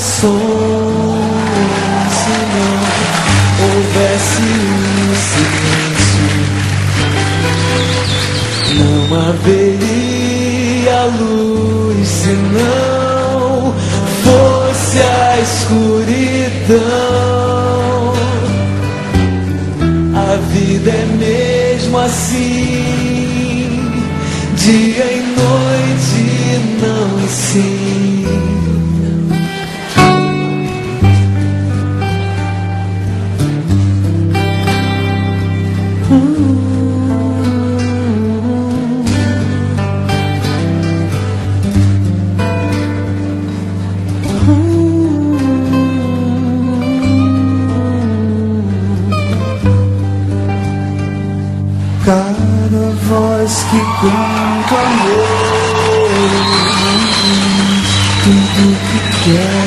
som, se não houvesse um silêncio. Não haveria luz se não fosse a escuridão. A vida é mesmo assim, dia e noite, não e sim. Cada voz que canta amor, tudo que quer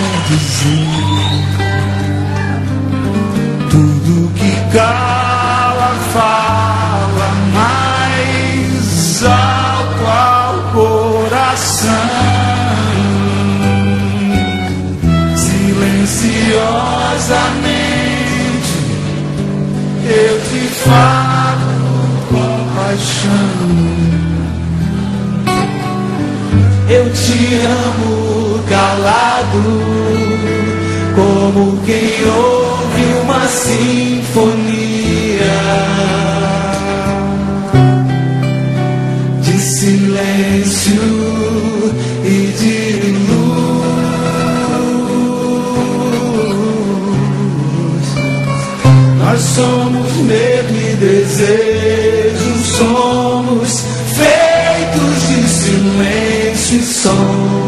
dizer, tudo que cala fala mais alto ao coração. Silenciosamente eu te falo com paixão. Eu te amo calado, como quem ouve uma sinfonia de silêncio e de luz. Nós somos medo e desejo, somos feitos de silêncio e som.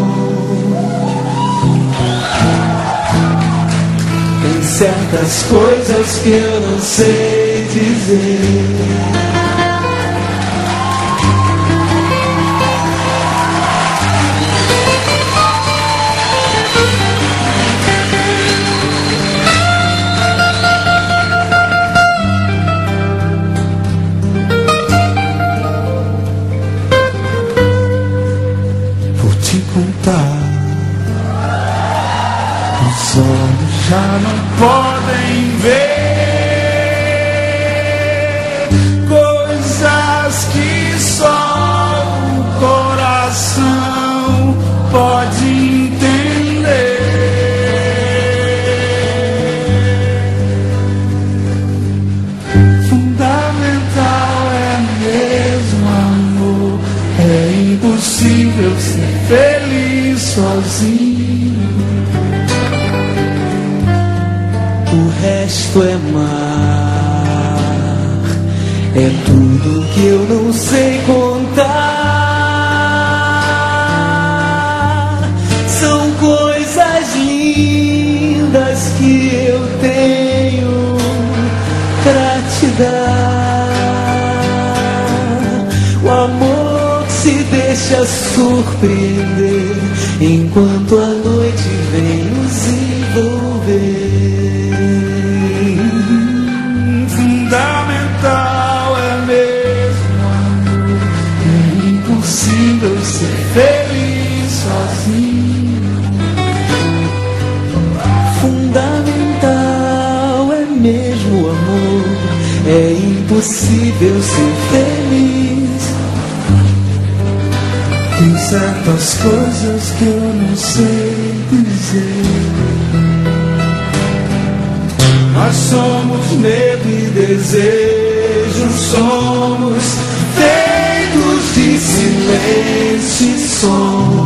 Tem certas coisas que eu não sei dizer. Os olhos já não podem ver coisas que só o coração pode entender. Fundamental é mesmo amor, é impossível ser feliz sozinho. O resto é mar, é tudo que eu não sei contar. São coisas lindas que eu tenho pra te dar. O amor se deixa surpreender enquanto a noite vem nos envolver. Fundamental é mesmo amor, é impossível ser feliz sozinho. Fundamental é mesmo amor, é impossível ser feliz. Tem certas coisas que eu não sei dizer. Nós somos medo e desejo, somos feitos de silêncio e som.